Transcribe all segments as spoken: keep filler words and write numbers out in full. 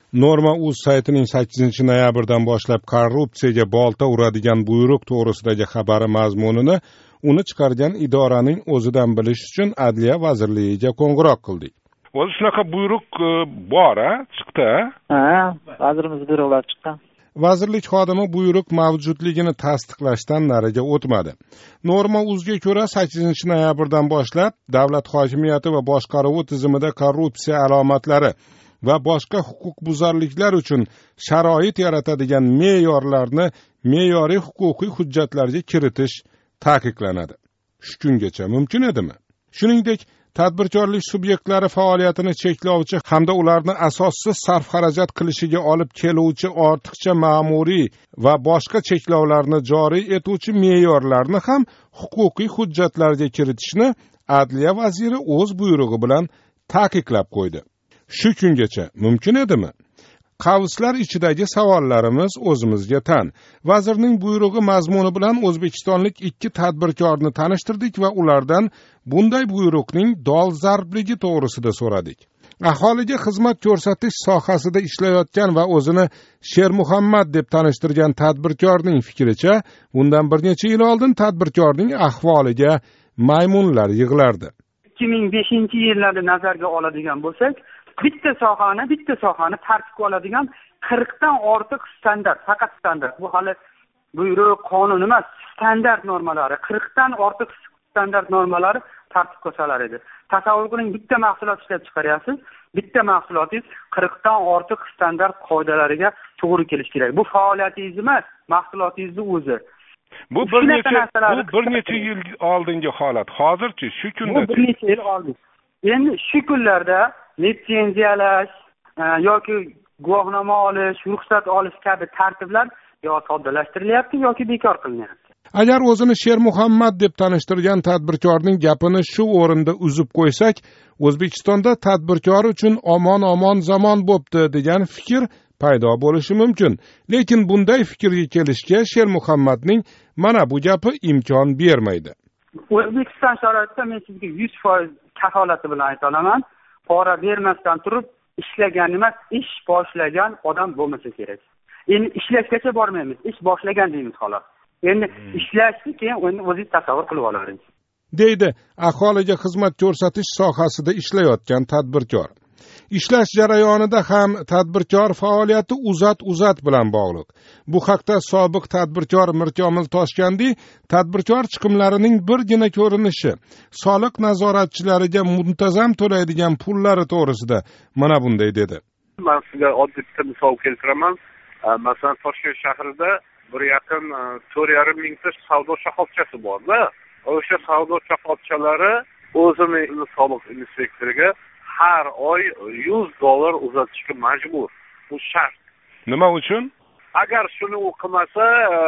Norma.uz saytining sakkizinchi noyabrdan boshlab korrupsiyaga bolta uradigan buyruq to'g'risidagi xabari mazmunini uni chiqargan idoraning o'zidan bilish uchun Adliya vazirligiga qo'ng'iroq qildik. O'zi shunaqa buyruq bor-a, chiqdi? Ha, vazirimiz buyruqlar chiqqan. Vazirlik xodimi buyruq mavjudligini tasdiqlashdan nariga o'tmadi. Norma.uzga ko'ra sakkizinchi noyabrdan boshlab davlat hokimiyati va boshqaruvi tizimida korrupsiya alomatlari va boshqa huquqbuzarliklar uchun sharoit yaratadigan me'yorlarni me'yoriy huquqiy hujjatlarga kiritish taqiqlanadi. Shu kungacha mumkin edimi? Shuningdek, tadbirkorlik subyektlari faoliyatini cheklovchi hamda ularni asossiz sarf-xarajat qilishiga olib keluvchi ortiqcha ma'muriy va boshqa cheklovlarni joriy etuvchi me'yorlarni ham huquqiy hujjatlarga kiritishni Adliya vaziri o'z buyrug'i bilan taqiqlab qo'ydi. Shu kungacha mumkin edimi? Qavslar ichidagi savollarimiz o'zimizga tan. Vazirning buyrug'i mazmuni bilan o'zbekistonlik ikki tadbirkorni tanishtirdik va ulardan bunday buyruqning dolzarbligi to'g'risida so'radik. Aholiga xizmat ko'rsatish sohasida ishlayotgan va o'zini Shermuhammad deb tanishtirgan tadbirkorning fikricha, bundan bir necha yil oldin tadbirkorning ahvoliga maymunlar yig'lardi. ikki ming beshinchi yillarda nazarga oladigan bo'lsak, bitta sohani, bitta sohani tartibga oladigan qirqdan ortiq standart, faqat standart. Bu hali buyruq, qonun emas, standart normalari, qirqdan ortiq standart normalari tartibga solar edi. Tasavvur qiling, bitta mahsulot ishlab chiqaryapsiz, bitta mahsulotingiz qirqdan ortiq standart qoidalariga to'g'ri kelishi kerak. Bu faoliyatingiz emas, mahsulotingizni o'zi. Bu bir necha bu bir necha yil oldingi holat. Hozirchi shu kunda bu bir necha yil oldin. Endi shu kunlarda litsenziyalash yoki guvohnoma olish, ruxsat olish kabi tartiblar yo soddalashtirilyapti yoki bekor qilinyapti. Agar o'zini Shermuhammad deb tanishtirgan tadbirkorning gapini shu o'rinda uzib qo'ysak, O'zbekistonda tadbirkor uchun omon-omon zamon bo'pti degan fikr paydo bo'lishi mumkin. Lekin bunday fikrga kelishga Shermuhammadning mana bu gapi imkon bermaydi. O'zbekiston sharoitida men sizga yuz foiz kafolati bilan ayta olaman. Pora bermasdan turib ishlagan emas, ish boshlagan odam bo'lmasa kerak. Endi ishlashgacha bormaymiz, ish boshlagan deymiz xolos. Endi ishlashni keyin o'zingiz tasavvur qilib olavering. Deydi aholiga xizmat ko'rsatish sohasida ishlayotgan tadbirkor. Ishlash jarayonida ham tadbirkor faoliyati uzat-uzat bilan bog'liq. Bu haqda sobiq tadbirkor Mirkomil Toshkandiy tadbirkor chiqimlarining birgina ko'rinishi, soliq nazoratchilariga muntazam to'laydigan pullari to'g'risida mana bunday dedi. Men sizga oddiy bitta misol keltiraman. Masalan, Toshkent shahrida bir yaqin to'rt yarim mingta savdo shoxobchasi bor-da. O'sha savdo shoxobchalari o'zining soliq inspektoriga har oy yuz dollar uzatishga majbur. Bu shart. Nima uchun? Agar shuni u qilmasa,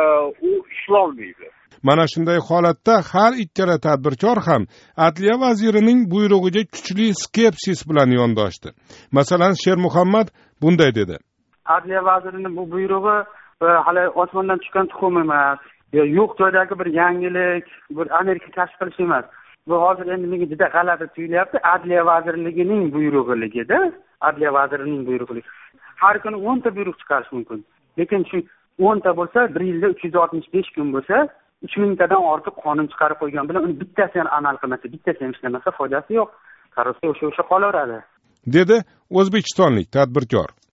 u ishlolmaydi. Mana shunday holatda har ikkala tadbirkor ham Adliya vazirining buyrug'iga kuchli skepsis bilan yondoshdi. Masalan, Shermuhammad bunday dedi. Adliya vazirining bu buyrug'i hali osmondan tushgan tuxum emas. Yo'q joydagi bir yangilik, bir Amerika kashf qilish emas. Bu hozir endi menga juda g'alati tuyulyapti. Adliya vazirligining buyrug'iligida, Adliya vazirining buyrug'iligi. Har kuni o'nta buyruq chiqarish mumkin. Lekin shu o'nta bo'lsa, bir yilda uch yuz oltmish besh kun bo'lsa, uch mingtadan ortiq qonun chiqarib qo'ygan bilan uni bittasini amal qilmasa, bittasi ham ishlamasa foydasi yo'q. Qarasa o'sha o'sha qolaveradi. Dedi o'zbekistonlik tadbirkor.